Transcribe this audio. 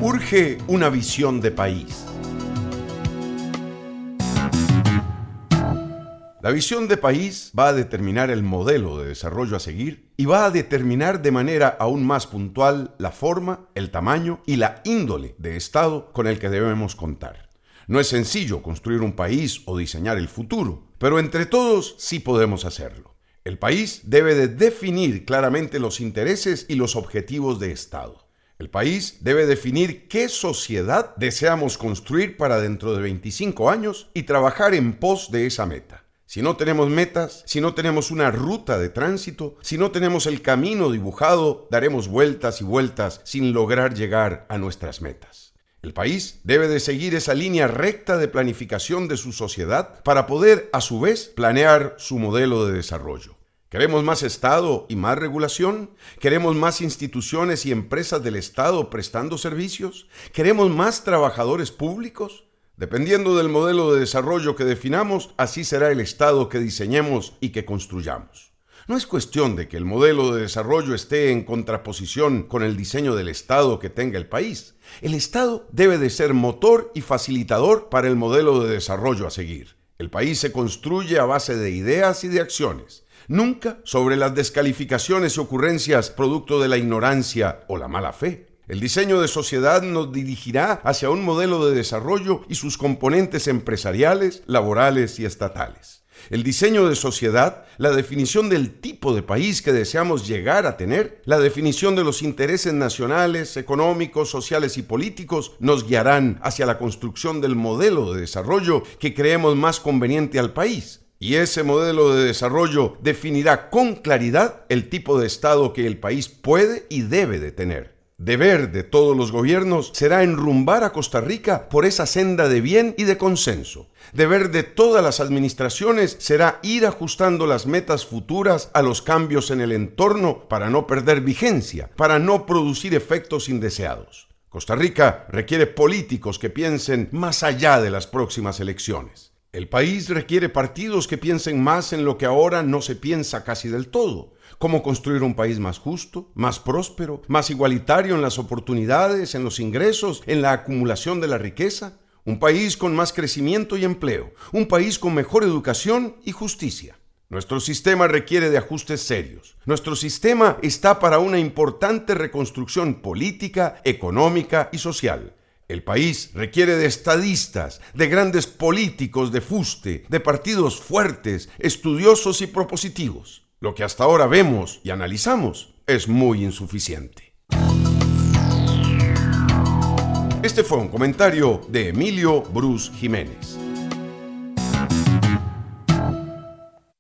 Urge una visión de país. La visión de país va a determinar el modelo de desarrollo a seguir y va a determinar de manera aún más puntual la forma, el tamaño y la índole de Estado con el que debemos contar. No es sencillo construir un país o diseñar el futuro, pero entre todos sí podemos hacerlo. El país debe de definir claramente los intereses y los objetivos de Estado. El país debe definir qué sociedad deseamos construir para dentro de 25 años y trabajar en pos de esa meta. Si no tenemos metas, si no tenemos una ruta de tránsito, si no tenemos el camino dibujado, daremos vueltas y vueltas sin lograr llegar a nuestras metas. El país debe de seguir esa línea recta de planificación de su sociedad para poder, a su vez, planear su modelo de desarrollo. ¿Queremos más Estado y más regulación? ¿Queremos más instituciones y empresas del Estado prestando servicios? ¿Queremos más trabajadores públicos? Dependiendo del modelo de desarrollo que definamos, así será el Estado que diseñemos y que construyamos. No es cuestión de que el modelo de desarrollo esté en contraposición con el diseño del Estado que tenga el país. El Estado debe de ser motor y facilitador para el modelo de desarrollo a seguir. El país se construye a base de ideas y de acciones. Nunca sobre las descalificaciones y ocurrencias producto de la ignorancia o la mala fe. El diseño de sociedad nos dirigirá hacia un modelo de desarrollo y sus componentes empresariales, laborales y estatales. El diseño de sociedad, la definición del tipo de país que deseamos llegar a tener, la definición de los intereses nacionales, económicos, sociales y políticos nos guiarán hacia la construcción del modelo de desarrollo que creemos más conveniente al país. Y ese modelo de desarrollo definirá con claridad el tipo de Estado que el país puede y debe de tener. Deber de todos los gobiernos será enrumbar a Costa Rica por esa senda de bien y de consenso. Deber de todas las administraciones será ir ajustando las metas futuras a los cambios en el entorno para no perder vigencia, para no producir efectos indeseados. Costa Rica requiere políticos que piensen más allá de las próximas elecciones. El país requiere partidos que piensen más en lo que ahora no se piensa casi del todo. Cómo construir un país más justo, más próspero, más igualitario en las oportunidades, en los ingresos, en la acumulación de la riqueza. Un país con más crecimiento y empleo. Un país con mejor educación y justicia. Nuestro sistema requiere de ajustes serios. Nuestro sistema está para una importante reconstrucción política, económica y social. El país requiere de estadistas, de grandes políticos de fuste, de partidos fuertes, estudiosos y propositivos. Lo que hasta ahora vemos y analizamos es muy insuficiente. Este fue un comentario de Emilio Bruce Jiménez.